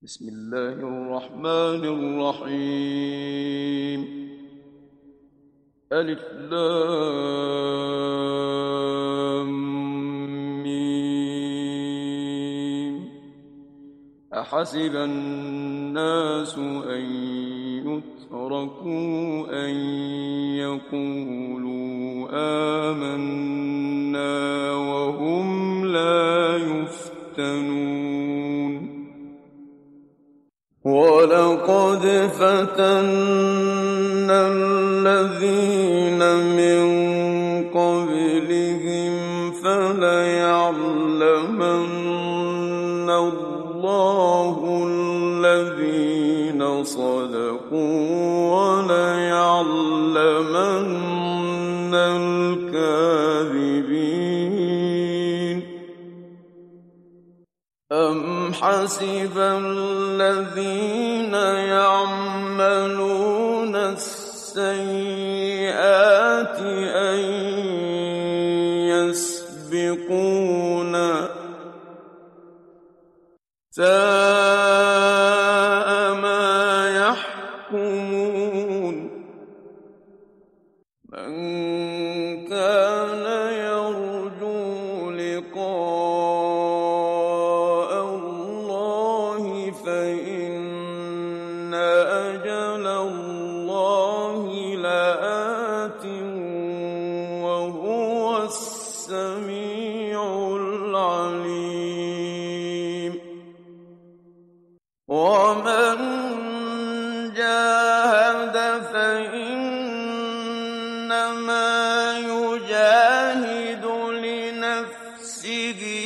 بسم الله الرحمن الرحيم. ألف لام ميم. أحسب الناس أن يتركوا أن يقولوا آمنا وهم لا يفتنون. وَلَقَدْ فَتَنَّا الَّذِينَ مِن قَبْلِهِمْ فَلَيَعْلَمَنَّ اللَّهُ الَّذِينَ صَدَقُوا وَلَيَعْلَمَنَّ الْكَاذِبِينَ. أَمْ حَسِبَ الَّذِينَ يَعْمَلُونَ السَّيِّئَاتِ أَن يَسْبِقُونَا ۚ سَاءَ مَا يَحْكُمُونَ. مَن كَانَ يَرْجُو لِقَاءَ اللَّهِ فَإِنَّ أَجَلَ اللَّهِ لَآتٍ وَهُوَ السَّمِيعُ الْعَلِيمُ. وَمَن جَاهَدَ فَإِنَّمَا يُجَاهِدُ لِنَفْسِهِ ۚ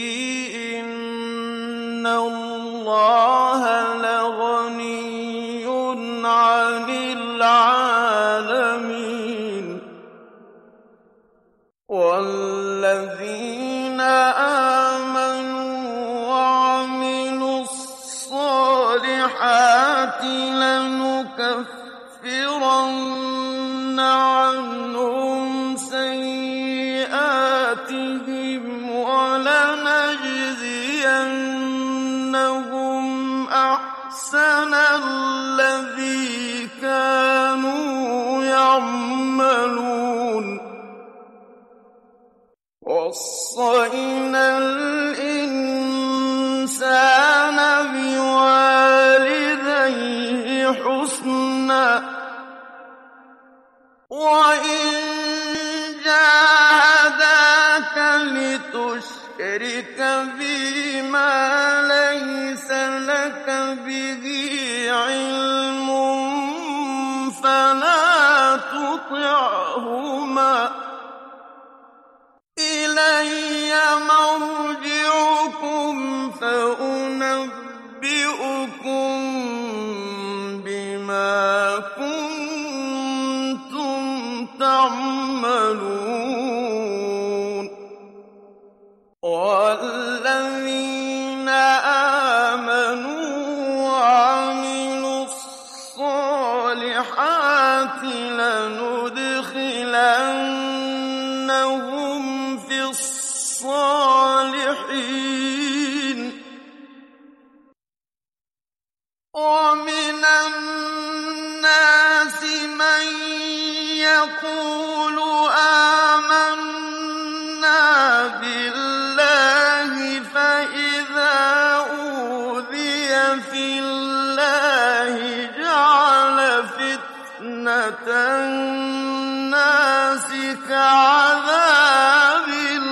إِنَّ اللَّهَ لَغَنِيٌّ عَنِ الْعَالَمِينَ. وَالَّذِينَ آمَنُوا وَعَمِلُوا الصَّالِحَاتِ لَنُكَفِّرَنَّ عَنْهُمْ سَيِّئَاتِهِمْ وَلَنَجْزِيَنَّهُمْ أَحْسَنَ الَّذِي كَانُوا يَعْمَلُونَ. وَوَصَّيْنَا الْإِنسَانَ بِوَالِدَيْهِ حُسْنًا ۖ وَإِن جَاهَدَاكَ لِتُشْرِكَ بِي مَا لَيْسَ لَكَ بِهِ عِلْمٌ فَلَا تُطِعْهُمَا ۚ إِلَيَّ مَرْجِعُكُمْ فَأُنَبِّئُكُم بِمَا كُنتُمْ تَعْمَلُونَ. وَالَّذِينَ آمَنُوا وَعَمِلُوا الصَّالِحَاتِ لَنُدْخِلَنَّهُمْ فِي الصَّالِحِينَ. وَمِنَ النَّاسِ مَن يَقُولُ آمَنَّا بِاللَّهِ فَإِذَا أُوذِيَ فِي اللَّهِ جَعَلَ فِتْنَةَ النَّاسِ كَعَذَابِ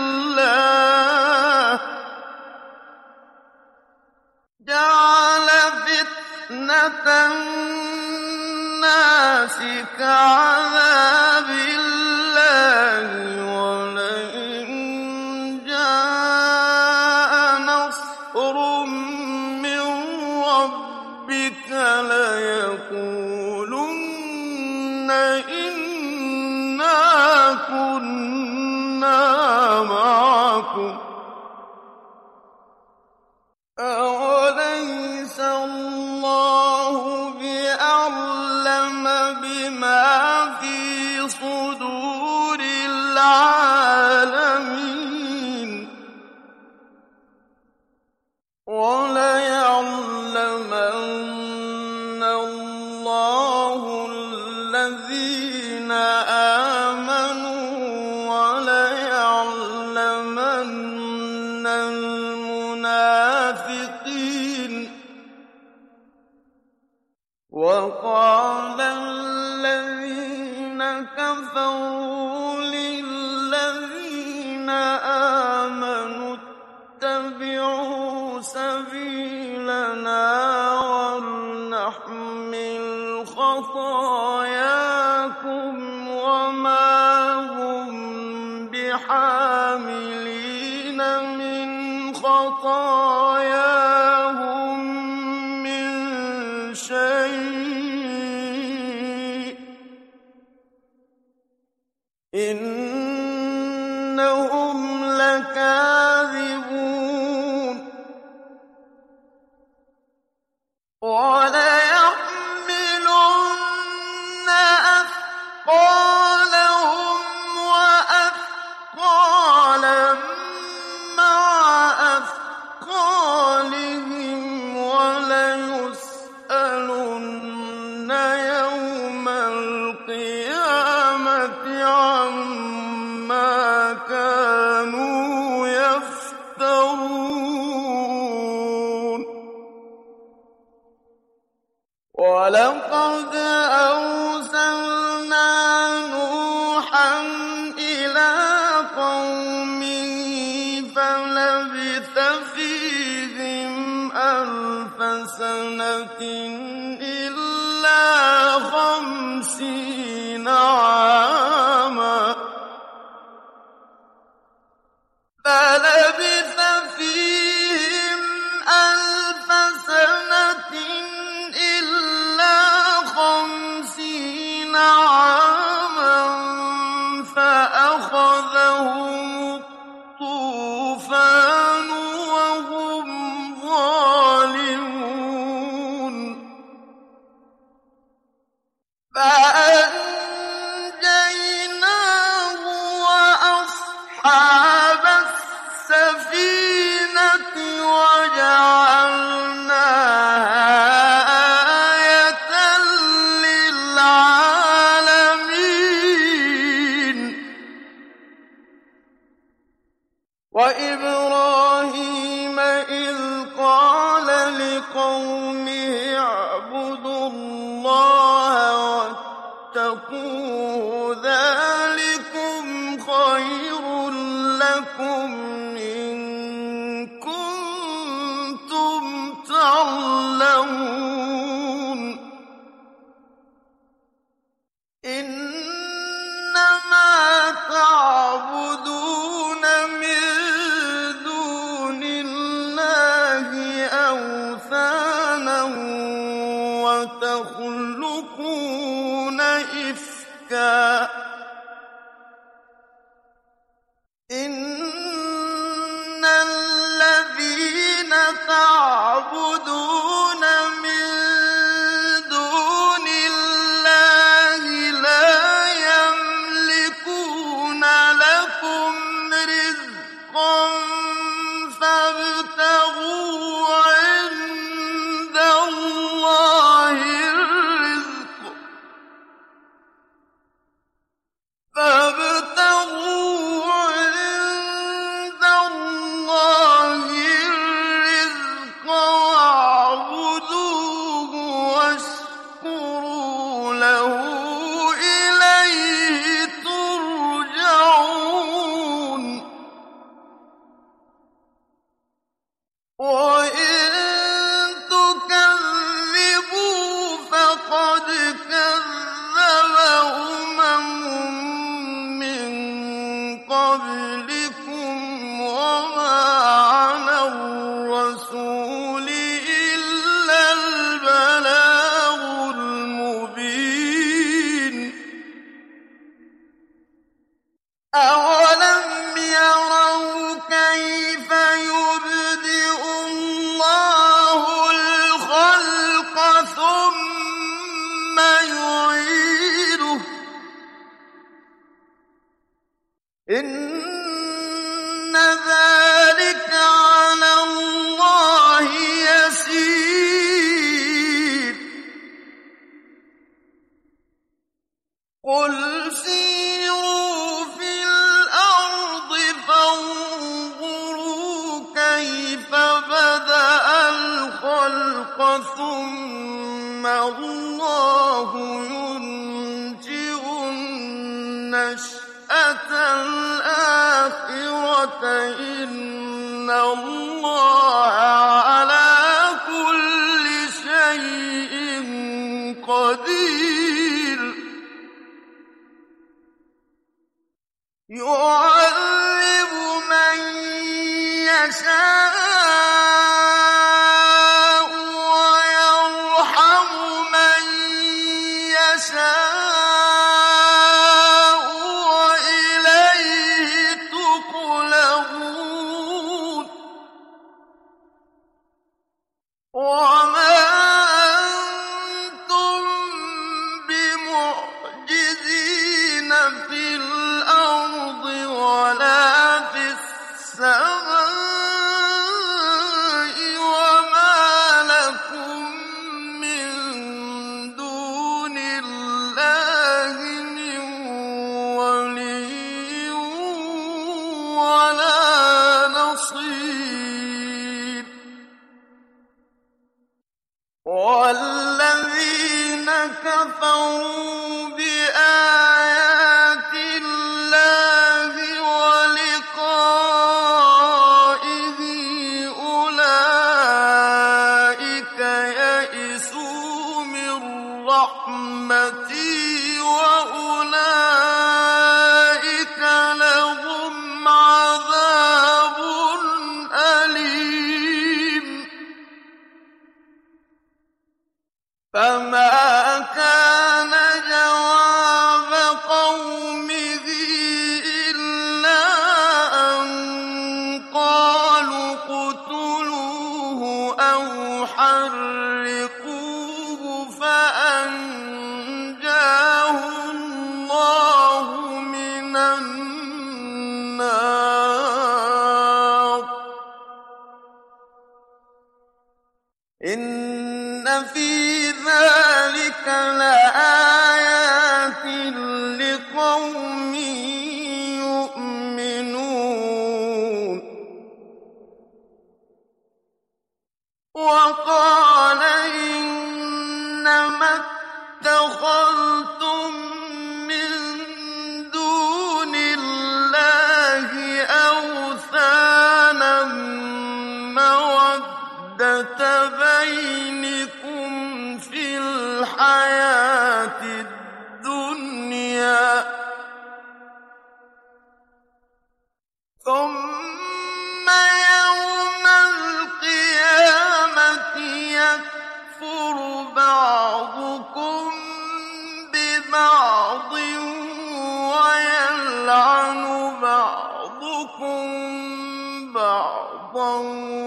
اللَّهِ وَلَئِن جَاءَ نَصْرٌ مِّن رَّبِّكَ لَيَقُولُنَّ إِنَّا كُنَّا مَعَكُمْ ۚ أَوَلَيْسَ اللَّهُ بِأَعْلَمَ بِمَا فِي صُدُورِ الْعَالَمِينَ. وَلَيَعْلَمَنَّ وَلَيَعْلَمَنَّ اللَّهُ الَّذِينَ آمَنُوا وَلَيَعْلَمَنَّ الْمُنَافِقِينَ وَقَالَ الَّذِينَ كَفَرُوا لِلَّذِينَ آمَنُوا اتَّبِعُوا سَبِيلَنَا وَلْنَحْمِلْ خَطَايَاكُمْ وَمَا هُم بِحَامِلِينَ مِنْ خَطَايَاهُم مِّن شَيْءٍ ۖ إِنَّهُمْ لَكَاذِبُونَ وَلَيَحْمِلُنَّ أَثْقَالَهُمْ وَأَثْقَالًا مَّعَ أَثْقَالِهِمْ وَلَيُسْأَلُنَّ يَوْمَ الْقِيَامَةِ عَمَّا كَانُوا يَفْتَرُونَ وَلَقَدْ أَرْسَلْنَا نُوحًا إِلَىٰ قَوْمِهِ فَلَبِثَ فِيهِمْ أَلْفَ سَنَةٍ إِلَّا 50 عَامًا فَلَبِثَ فِيهِمْ أَلْفَ سَنَةٍ إِلَّا 50 عَامًا فَأَخَذَهُمُ الطُّوفَانُ وَهُمْ ظَالِمُونَ فَأَنجَيْنَاهُ وَأَصْحَابَ السَّفِينَةِ وَجَعَلْنَاهَا آيَةً لِّلْعَالَمِينَ وَإِبْرَاهِيمَ إِذْ قَالَ لِقَوْمِهِ اعْبُدُوا اللَّهَ وَاتَّقُوهُ ذَٰلِكُمْ خَيْرٌ لَّكُمْ إِن كُنتُمْ تَعْلَمُونَ إِنَّمَا تَعْبُدُونَ مِن دُونِ اللَّهِ أَوْثَانًا وَتَخْلُقُونَ إِفْكًا إِنَّ الَّذِينَ تَعْبُدُونَ مِن دُونِ اللَّهِ لَا يَمْلِكُونَ لَكُمْ رِزْقًا فَابْتَغُوا عِندَ اللَّهِ الرِّزْقَ خَلَقَ ثُمَّ اللَّهُ يُنشِئُ النَّشْأَةَ الْآخِرَةَ ۚ إِنَّ اللَّهَ عَلَىٰ كُلِّ شَيْءٍ قَدِيرٌ يُعَذِّبُ مَن يَشَاءُ وَيَرْحَمُ مَن يَشَاءُ وَإِلَيْهِ تُقْلَبُونَ وَمَا أَنتُم بِمُعْجِزِينَ فِي الْأَرْضِ وَلَا فِي السَّمَاءِ وَمَا لَكُم مِّن دُونِ اللَّهِ مِن وَلِيٍّ وَلَا نَصِيرٍ وَالَّذِينَ كَفَرُوا بِآيَاتِ اللَّهِ وَلِقَائِهِ أُولَٰئِكَ يَئِسُوا مِن رَّحْمَتِي وَأُولَٰئِكَ لَهُمْ عَذَابٌ أَلِيمٌ فَمَا كَانَ جَوَابَ قَوْمِهِ إِلَّا أَن قَالُوا اقْتُلُوهُ أَوْ حَرِّقُوهُ فَأَنجَاهُ اللَّهُ مِنَ النَّارِ ۚ إِنَّ فِي ذَٰلِكَ لَآيَاتٍ لِّقَوْمٍ يُؤْمِنُونَ وَقَالَ إِنَّمَا اتَّخَذْتُم مِّن دُونِ اللَّهِ أَوْثَانًا مَّوَدَّةَ بَيْنِكُمْ فِي الْحَيَاةِ الدُّنْيَا ۖ ثُمَّ يَوْمَ الْقِيَامَةِ يَكْفُرُ بَعْضُكُم بِبَعْضٍ وَيَلْعَنُ بَعْضُكُم بَعْضًا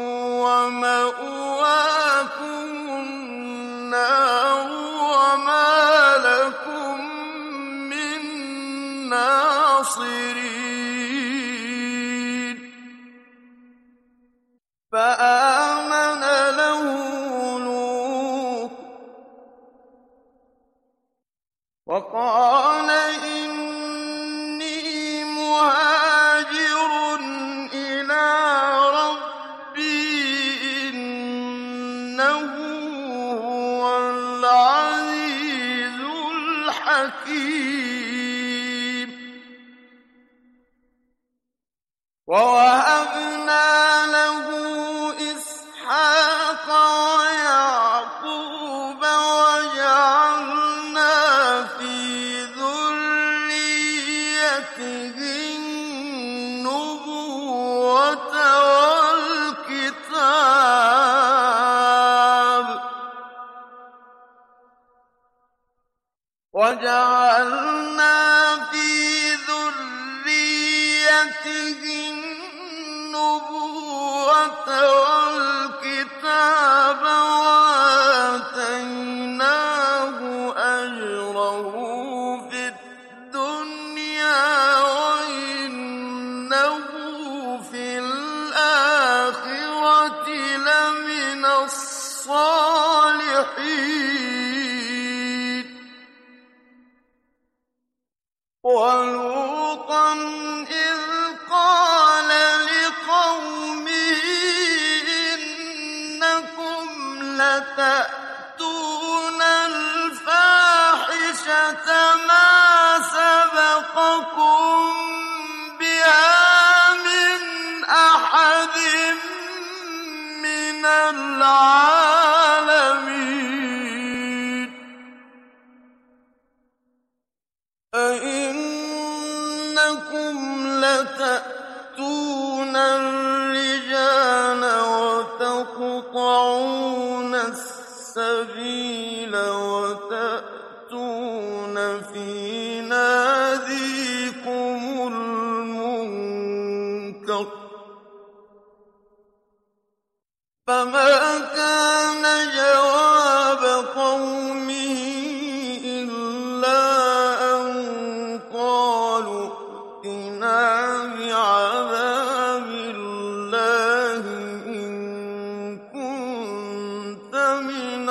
وَمَأْوَاكُمُ النَّارُ وَمَا لَكُم مِّن نَّاصِرِينَ فَآمَنَ لَهُ لُوطٌ وَقَالَ إِنِّي مُهَاجِرٌ إِلَىٰ رَبِّي إِنَّهُ هُوَ الْعَزِيزُ الْحَكِيمُ وَوَهَبْنَا لَهُ إِسْحَاقَ وَيَعْقُوبَ وَجَعَلْنَا فِي ذُرِّيَّتِهِ النُّبُوَّةَ وَالْكِتَابَ وَآتَيْنَاهُ أَجْرَهُ فِي الدُّنْيَا وَإِنَّهُ فِي الْآخِرَةِ لَمِنَ الصَّالِحِينَ وَلُوطًا إِذْ قَالَ لِقَوْمِهِ تأتون الفاحشة ما سبقكم بها من أحد من العالمين أئنكم لتأتون الرجال وتقطعون السبيل وتأتون في ناديكم المنكر فما كان جواب قومه إلا أن قالوا ائتنا بعذاب الله إن كنت من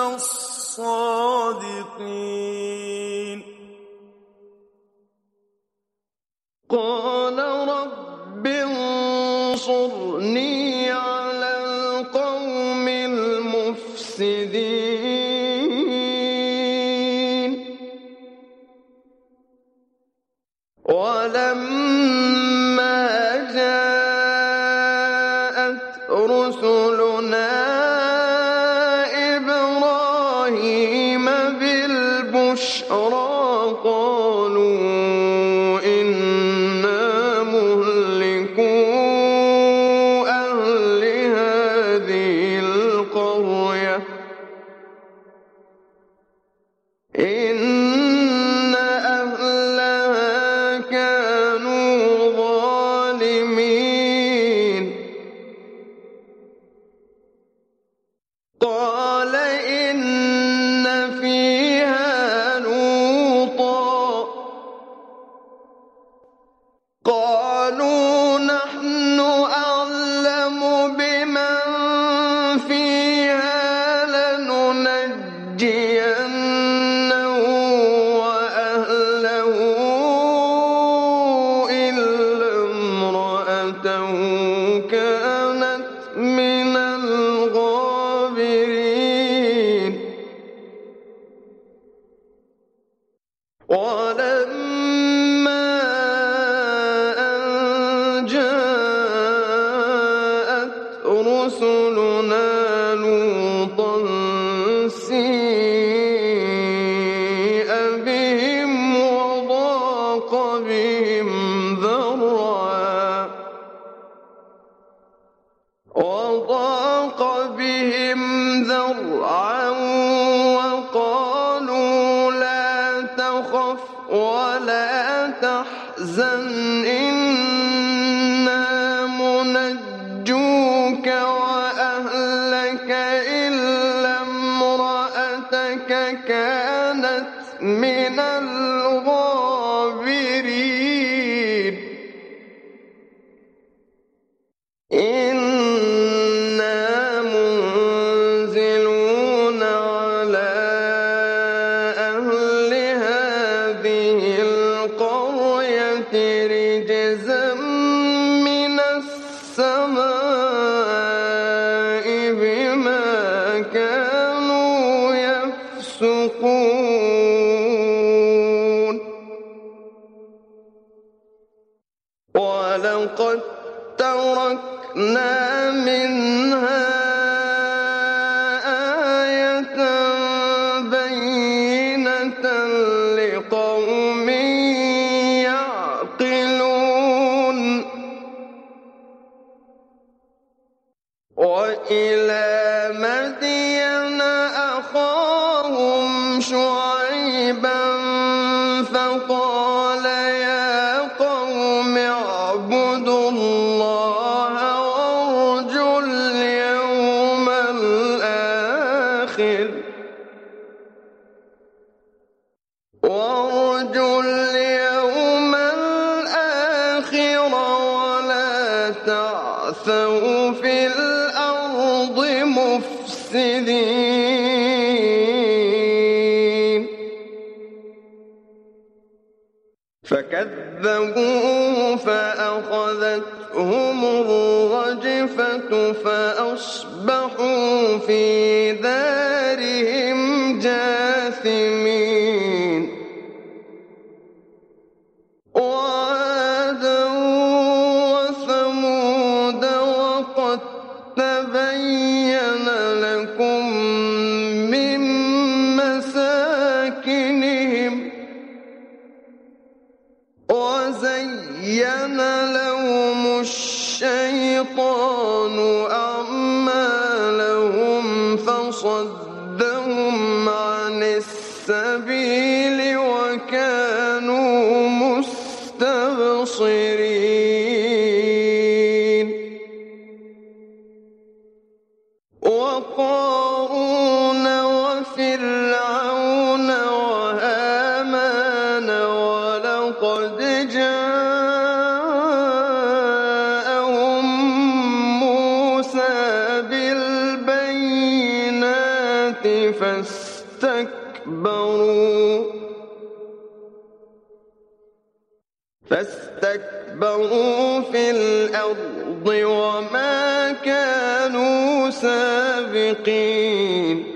الصادقين قال رب انصرني على القوم المفسدين ولما جاءت رسلنا إبراهيم بالبشرى قالوا إنا مهلكو أهل هذه القرية إن أهلها كانوا ظالمين قال إن فيها لوطا قالوا نحن أعلم بمن فيها لننجينه وأهله إلا امرأته كانت من الغابرين ولما أن جاءت رسلنا لوطا سيء بهم وضاق بهم ذرعا وقالوا لا تخف ولا تحزن إنا منجوك وأهلك إلا امرأتك كانت من الغابرين إنا منزلون على أهل هذه القرية رجزا من السماء بما كانوا يفسقون ولقد تركنا منها آية بينة لقوم يعقلون وإلى مدين أخاهم شعيبا فقال يا قوم اعبدوا الله وارجوا اليوم الآخر ولا تعثوا في الأرض مفسدين فكذبوه فأخذتهم الرجفة فأصبحوا في دارهم آثمين وعادا وثمود وقد تبين لكم من مساكنهم وزين لهم الشيطان أعمالهم فصدهم عن السبيل وكانوا مستبصرين وقارون وفرعون وهامان ولقد جاءهم موسى بالبينات فاستكبروا في الأرض وما كانوا سابقين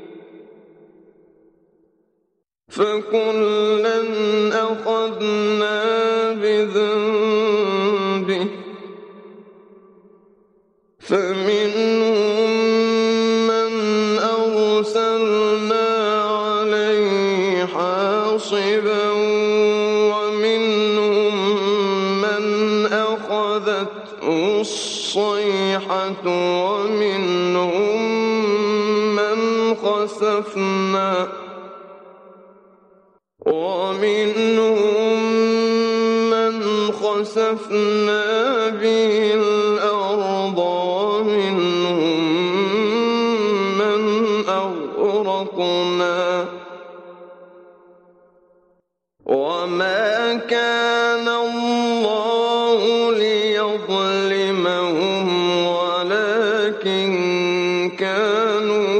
فكلا أخذنا بذنبه فمنهم من أرسلنا عليه حاصبا ومنهم من أخذته الصيحة ومنهم من خسفنا به الأرض ومنهم من أغرقنا وما كان الله ليظلمهم ولكن كانوا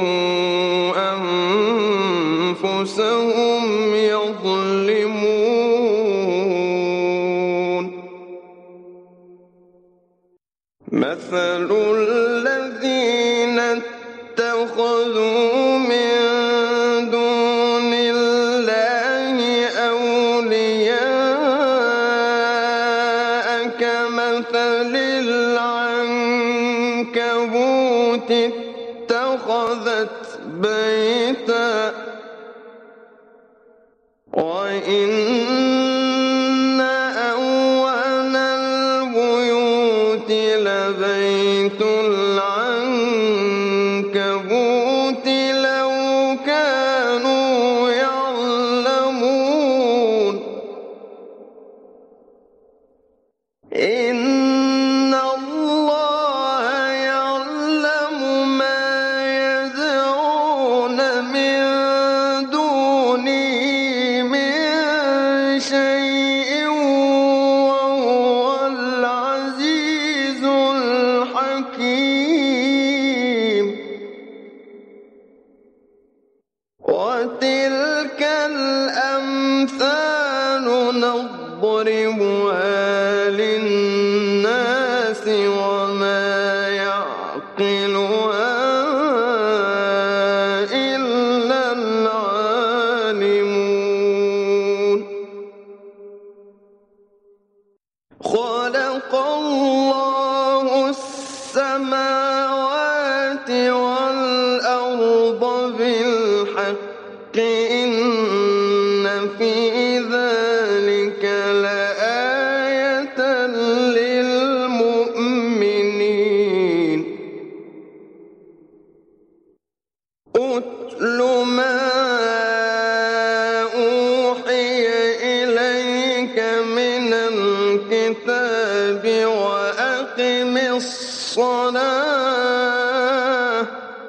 أنفسهم يظلمون مثل الذين اتخذوا من دون الله أولياء كمثل العنكبوت اتخذت بيتا وإن أول البيوت لبيت العنكبوت لو كانوا يعلمون إن الله يعلم ما يدعون من دونه من شيء وهو العزيز الحكيم وتلك الأمثال نضربها للناس وما يعقلها إلا العالمون خلق الله السماوات والأرض بالحق إن في ذلك لآية للمؤمنين أتل ما أوحي إليك من الكتاب وأقم الصلاة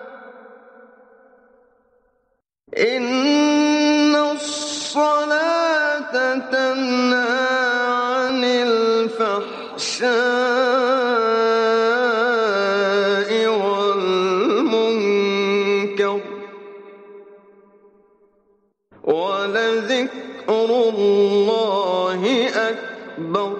إن الصلاة تنهى عن الفحشاء والمنكر ولذكر الله أكبر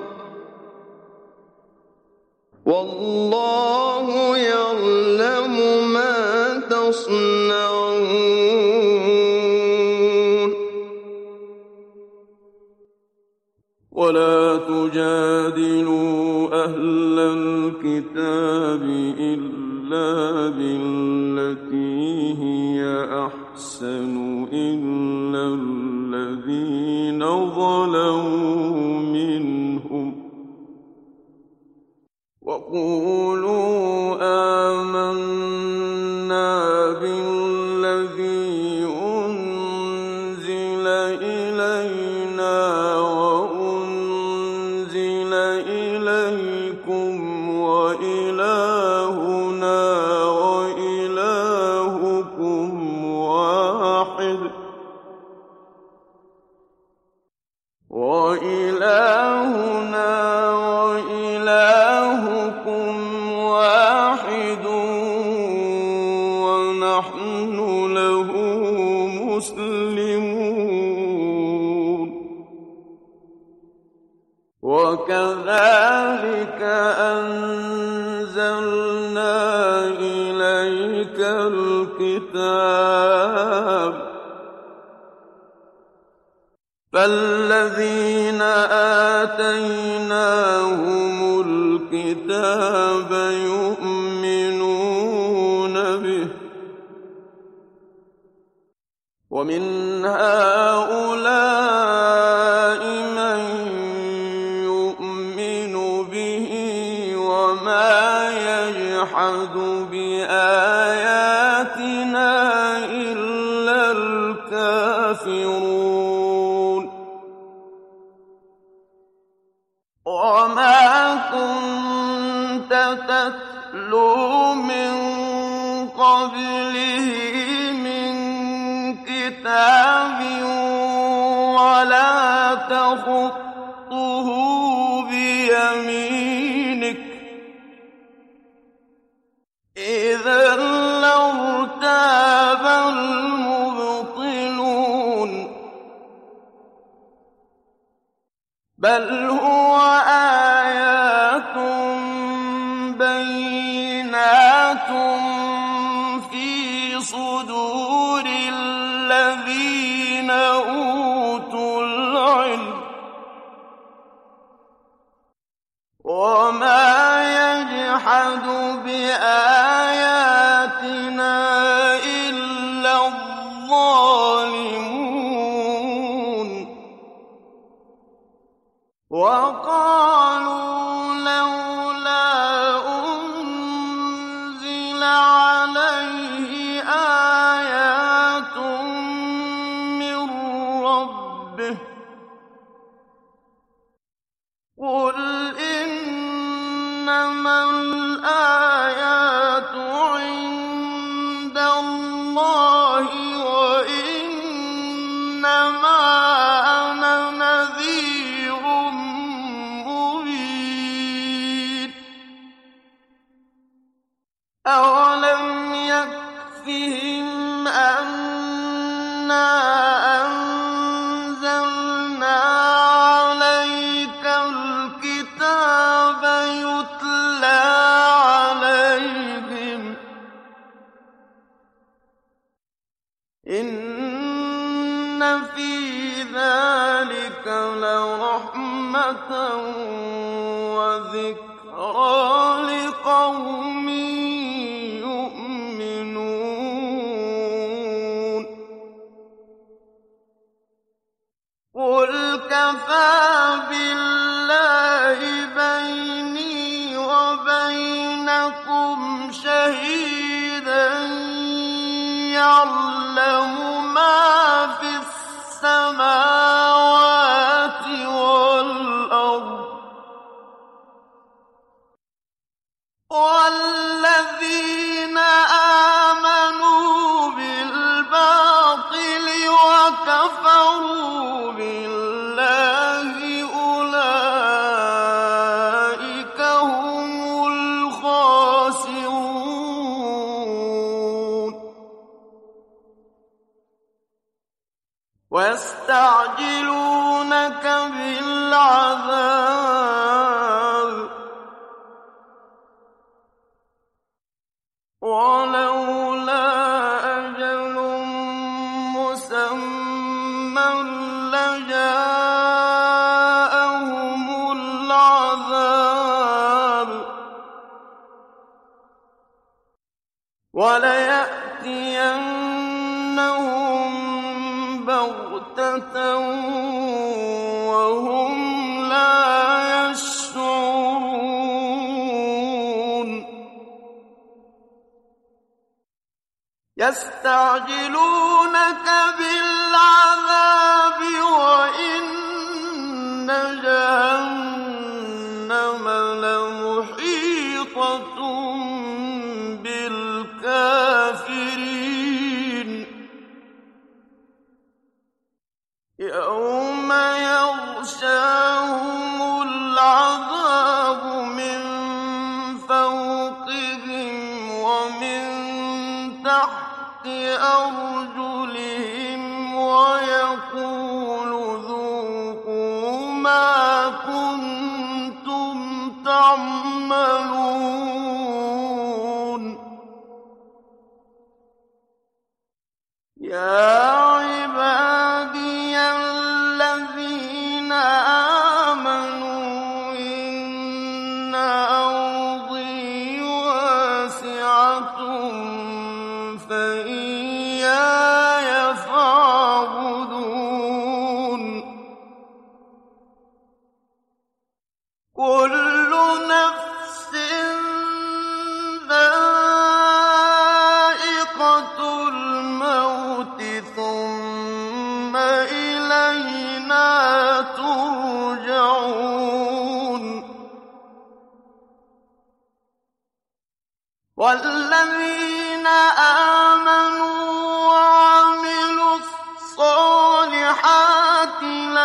والله يعلم ما تصنعون تجادلوا أهل الكتاب إلا بالتي هي أحسن إلا الذين ظلموا منهم وقولوا آمنا بالذي أنزل إلينا وأنزل إليكم وإلهنا وإلهكم واحد ونحن له مسلمون وكذلك أنزلنا إليك الكتاب فالذين آتيناهم الكتاب يؤمنون به ومن هؤلاء من يؤمن به وما يجحد بآياتنا إلا الكافرون وما كنت تتلو من قبله من كتاب ولا تخطه بيمينك إذا لارتاب المبطلون بل هو آيات بينات في صدور الذين أوتوا العلم وما يجحد بآياتنا إلا الظالمون وقالوا لولا أنزل عليه آيات من ربه قل إنما الآيات عند الله وإنما أنا نذير مبين أولم يكفهم أنا أنزلنا عليك الكتاب يتلى عليهم إن في ذلك لرحمة وذكرى لقوم يؤمنون قل كفى بالله بيني وبينكم شهيدا يعلم ما في السماوات والأرض والذين آمنوا بالباطل وكفروا بالله أولئك هم الخاسرون ويستعجلونك بالعذاب ولولا أجل مسمى لجاءهم بَغْتَةً وَهُمْ لَا يَشْعُرُونَ يَسْتَعْجِلُونَكَ بِالْعَذَابِ وَإِنَّ جَهَنَّمَ لَمُحِيطَةٌ بِالْكَافِرِينَ يَوْمَ يَغْشَاهُمُ الْعَذَابُ مِن فَوْقِهِمْ وَمِن تَحْتِ أَرْجُلِهِمْ وَيَقُولُ ذُوقُوا مَا كُنتُمْ تَعْمَلُونَ يَا عِبَادِيَ الَّذِينَ آمَنُوا إِنَّ أَرْضِي وَاسِعَةٌ فَإِيَّايَ فَاعْبُدُونِ كُلُّ نَفْسٍ ذَائِقَةُ الْمَوْتِ ثُمَّ إِلَيْنَا تُرْجَعُونَ وَالَّذِينَ آمَنُوا وَعَمِلُوا الصَّالِحَاتِ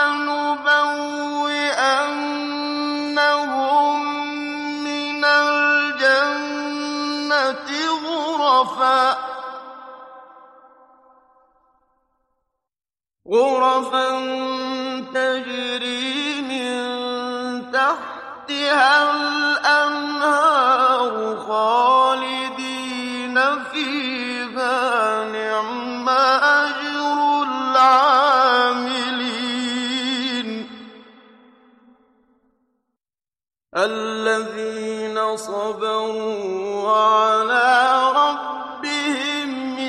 لَنُبَوِّئَنَّهُم مِّنَ الْجَنَّةِ غُرَفًا تَجْرِي مِن تَحْتِهَا الْأَنْهَارُ خَالِدِينَ فِيهَا ۚ نِعْمَ أَجْرُ الْعَامِلِينَ الَّذِينَ صَبَرُوا وَعَلَىٰ رَبِّهِمْ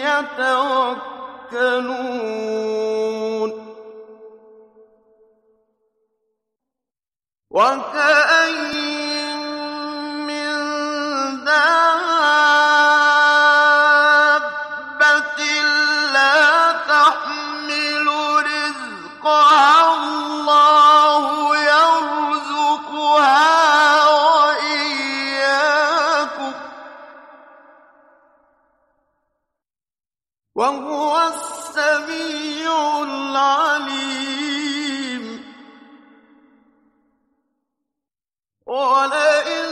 يَتَوَكَّلُونَ وَكَأَيِّن مِّن دَابَّةٍ لَّا تَحْمِلُ رِزْقَهَا اللَّهُ يَرْزُقُهَا وَإِيَّاكُمْ ۚ وَهُوَ السَّمِيعُ الْعَلِيمُ وَلَئِن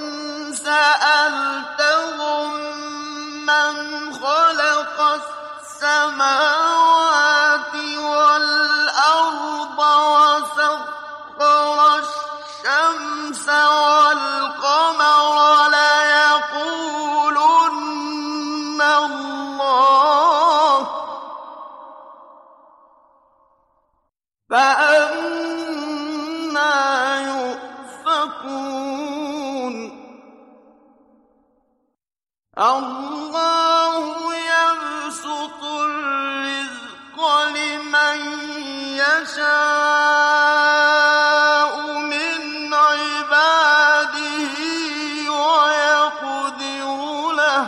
سَأَلْتَهُم مَّنْ خَلَقَ السَّمَاوَاتِ وَالْأَرْضَ وَسَخَّرَ الشَّمْسَ وَالْقَمَرَ لَيَقُولُنَّ اللَّهُ ۖ فَأَنَّىٰ يُؤْفَكُونَ اللَّهُ يَبْسُطُ الرِّزْقَ لِمَن يَشَاءُ مِنْ عِبَادِهِ وَيَقْدِرُ لَهُ ۚ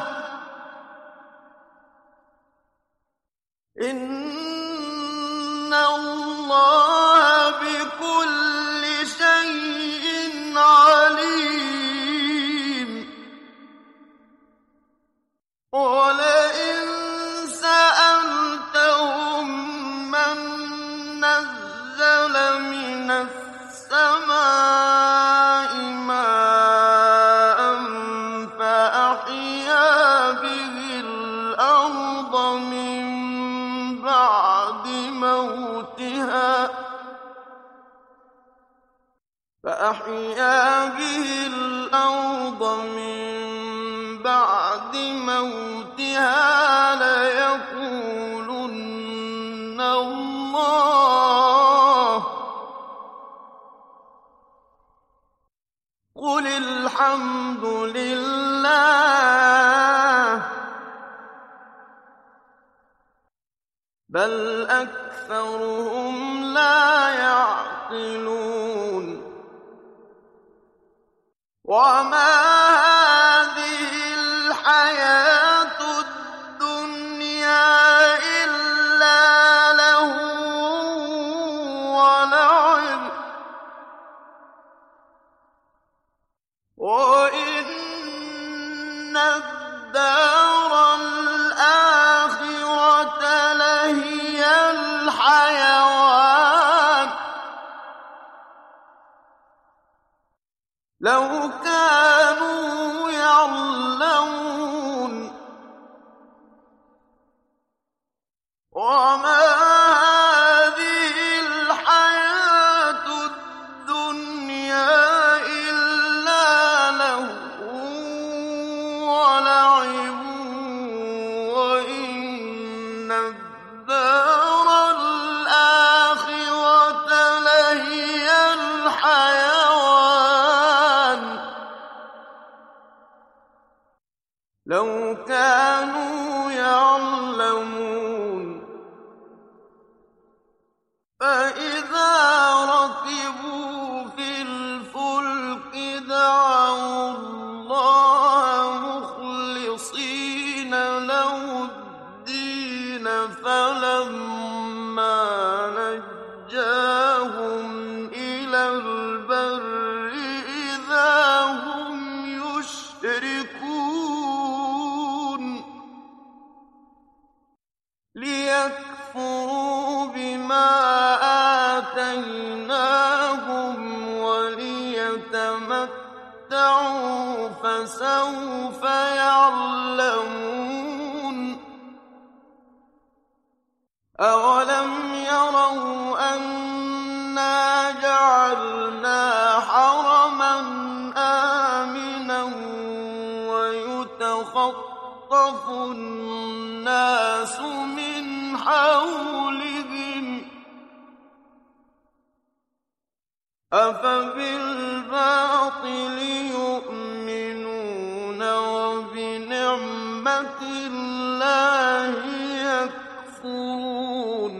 إِنَّ اللَّهَ بِكُلِّ شَيْءٍ عَلِيمٌ وَلَئِن سَأَلْتَهُم مَّن نَّزَّلَ مِنَ السَّمَاءِ مَاءً فَأَحْيَا بِهِ الْأَرْضَ مِن بَعْدِ مَوْتِهَا لَيَقُولُنَّ اللَّهُ ۚ قُلِ الْحَمْدُ لِلَّهِ ۚ بَلْ أَكْثَرُهُمْ أَكْثَرُهُمْ لَا يَعْقِلُونَ وَمَا هَٰذِهِ الْحَيَاةُ الدُّنْيَا إِلَّا لَهْوٌ وَلَعِبٌ ۚ وَإِنَّ الدَّارَ الْآخِرَةَ لَهِيَ الْحَيَوَانُ ۚ لَوْ كَانُوا يَعْلَمُونَ وَمَا هَٰذِهِ الْحَيَاةُ الدُّنْيَا إِلَّا لَهْوٌ وَلَعِبٌ ۚ وَإِنَّ الدَّارَ الْآخِرَةَ لَهِيَ الْحَيَوَانُ ۚ لَوْ كَانُوا يَعْلَمُونَ فَإِذَا رَكِبُوا فِي الْفُلْكِ دَعَوُا اللَّهَ مُخْلِصِينَ لَهُ الدِّينَ فَلَمَّا نَجَّاهُمْ إِلَى الْبَرِّ إِذَا هُمْ يُشْرِكُونَ لِيَكْفُرُوا بِمَا آتَيْنَاهُمْ وَلِيَتَمَتَّعُوا فَسَوْفَ يَعْلَمُونَ أَوَلَمْ يَرَوْا أَنَّا جَعَلْنَا حَرَمًا آمِنًا وَيُتَخَطَّفُ النَّاسُ مِنْ حَوْلِهِمْ ۚ أَفَبِالْبَاطِلِ يُؤْمِنُونَ وَبِنِعْمَةِ اللَّهِ يَكْفُرُونَ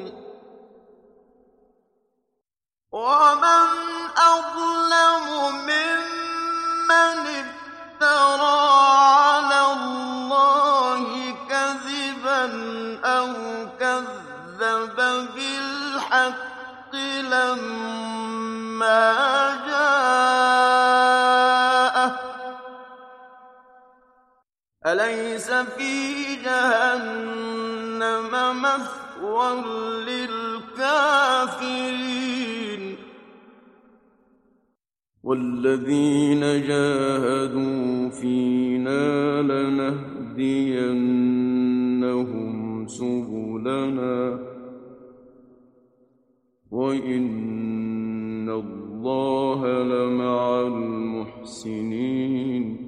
وَمَنْ أَظْلَمُ مِمَّنِ افْتَرَىٰ عَلَى اللَّهِ كَذِبًا أَوْ كَذَّبَ بِالْحَقِّ لَمَّا جَاءَهُ ۚ أَلَيْسَ فِي جَهَنَّمَ مَثْوًى لِّلْكَافِرِينَ وَالَّذِينَ جَاهَدُوا فِينَا لَنَهْدِيَنَّهُمْ سُبُلَنَا ۚ وَإِنَّ اللَّهَ لَمَعَ الْمُحْسِنِينَ